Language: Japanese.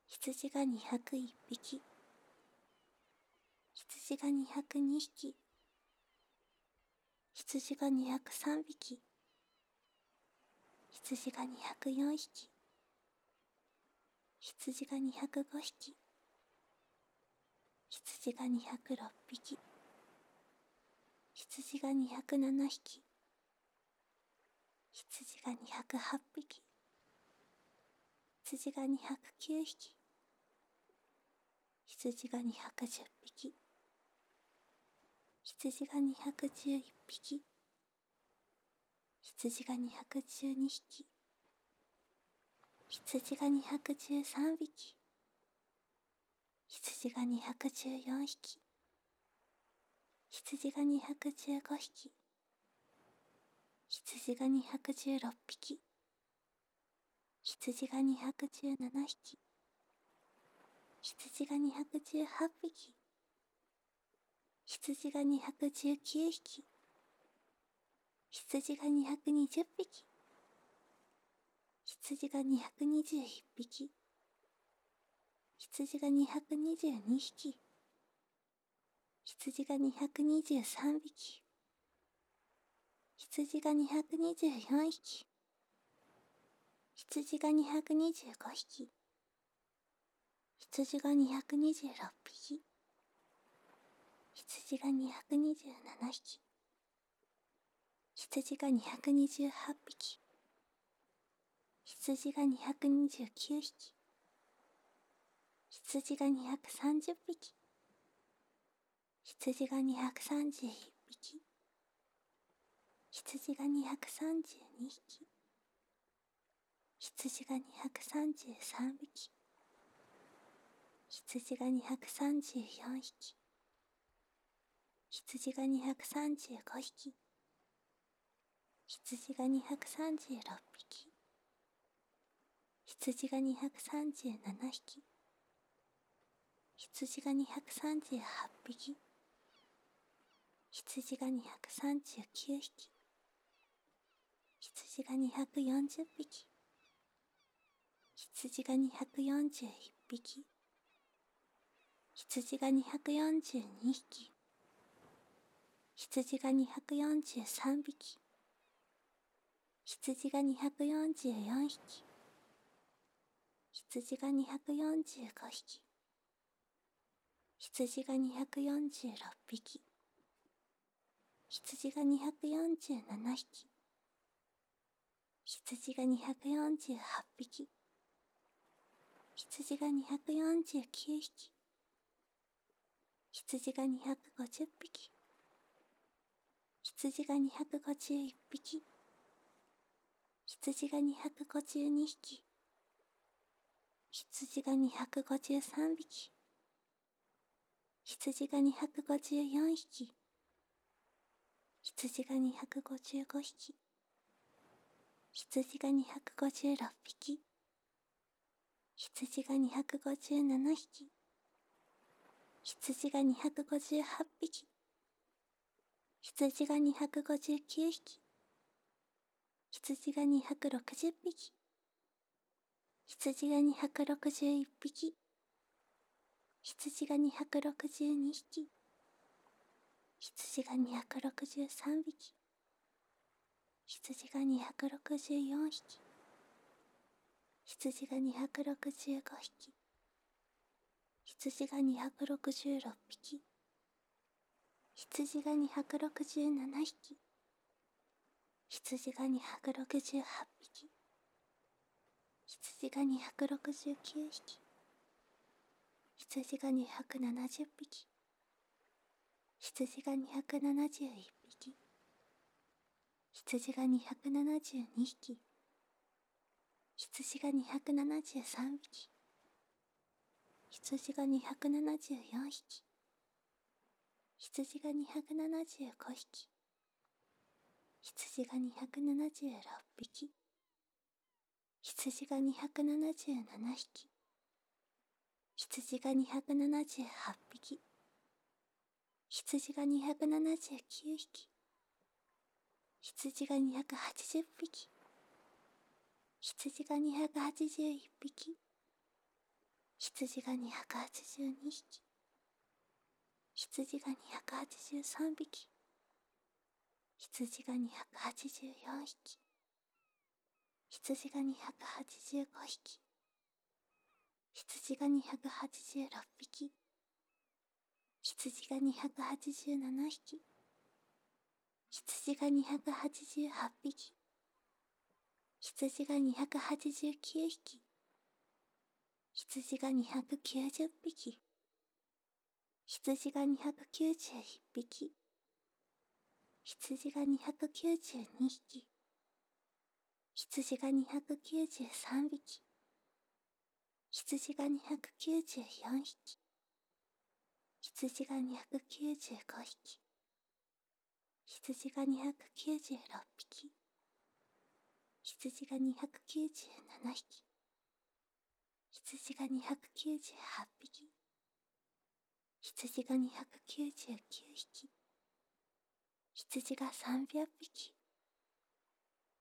羊が201匹、羊が202匹、羊が203匹、羊が204匹、羊が205匹、羊が206匹、羊が207匹、羊が208匹、羊が209匹、羊が210匹、羊が211匹、羊が212匹、羊が213匹、羊が214匹、羊が215匹、羊が216匹、羊が217匹、羊が218匹、羊が219匹、羊が220匹、羊が221匹、羊が222匹、羊が223匹、羊が224匹、羊が225匹、羊が226匹、羊が227匹、羊が228匹、羊が229匹、羊が230匹、羊が231匹、羊が232匹、羊が233匹、羊が234匹、羊が235匹、羊が236匹、羊が237匹、羊が238匹、羊が239匹、羊が240匹、羊が241匹、羊が242匹、羊が243匹、羊が244匹、羊が245匹、羊が246匹、羊が247匹、羊が248匹、羊が249匹、羊が250匹、羊が251匹、羊が252匹、羊が253匹、羊が254匹、羊が255匹、羊が256匹、羊が257匹、羊が258匹、羊が259匹、羊が260匹、羊が261匹、羊が262匹、羊が263匹、羊が264匹、羊が265匹、羊が266匹、羊が267匹、羊が268匹、羊が269匹、羊が270匹、羊が271匹、羊が272匹、羊が273匹、羊が274匹、羊が275匹、羊が276匹、羊が277匹、羊が278匹、羊が279匹、羊が280匹、羊が281匹、 羊が282匹、羊が283匹、羊が284匹、羊が285匹、羊が286匹、羊が287匹、羊が288匹、羊が289匹、羊が290匹、羊が291匹、羊が292匹、羊が293匹、羊が294匹、羊が295匹、羊が296匹、羊が297匹、羊が298匹、羊が299匹、羊が300匹、